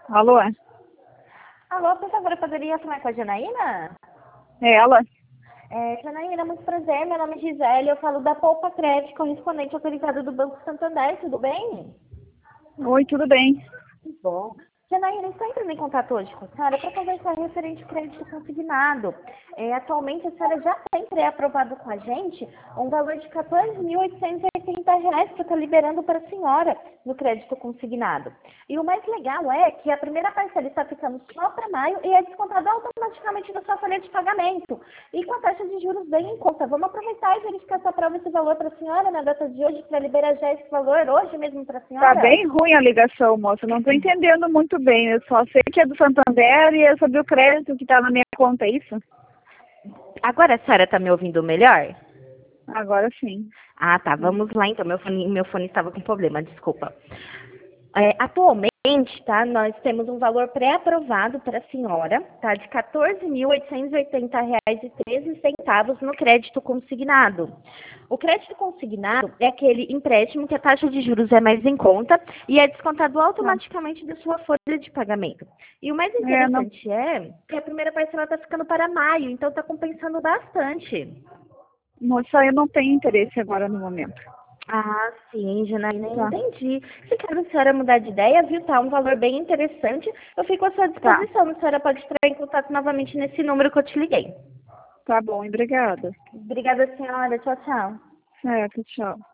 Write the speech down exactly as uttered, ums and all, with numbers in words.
Alô? Alô, por favor, eu poderia falar com a Janaína? É ela? É, Janaína, muito prazer, meu nome é Gisele, eu falo da Poupa Crédito, correspondente autorizado do Banco Santander, tudo bem? Oi, tudo bem? Que bom. Janaína, estou entrando em contato hoje com a senhora para conversar referente ao crédito consignado. É, atualmente, a senhora já tem pré-aprovado com a gente um valor de quatorze mil oitocentos e oitenta reais que está liberando para a senhora no crédito consignado. E o mais legal é que a primeira parcela está ficando só para maio e é descontada automaticamente na sua folha de pagamento. E com a taxa de juros bem em conta. Vamos aproveitar e verificar se aprova esse valor para a senhora na data de hoje para liberar já esse valor hoje mesmo para a Tá senhora? bem ruim a ligação, moça. Não tô entendendo muito bem. Eu só sei que é do Santander e é sobre o crédito que tá na minha conta, é isso? Agora a senhora está me ouvindo melhor? Agora sim. Ah, tá. Vamos lá então. Meu fone, meu fone estava com problema, desculpa. É, atualmente, tá, nós temos um valor pré-aprovado para a senhora, tá, de quatorze mil oitocentos e oitenta reais e treze centavos no crédito consignado. O crédito consignado é aquele empréstimo que a taxa de juros é mais em conta e é descontado Tá. automaticamente da sua folha de pagamento. E o mais É, não. interessante é que a primeira parcela está ficando para maio, então está compensando bastante. Moça, eu não tenho interesse agora no momento. Ah, sim, Janaína, Tá. entendi. Se caso a senhora mudar de ideia, viu, tá um valor bem interessante, eu fico à sua Tá. disposição. A senhora pode entrar em contato novamente nesse número que eu te liguei. Tá bom, obrigada. Obrigada, senhora. Tchau, tchau. Certo, tchau.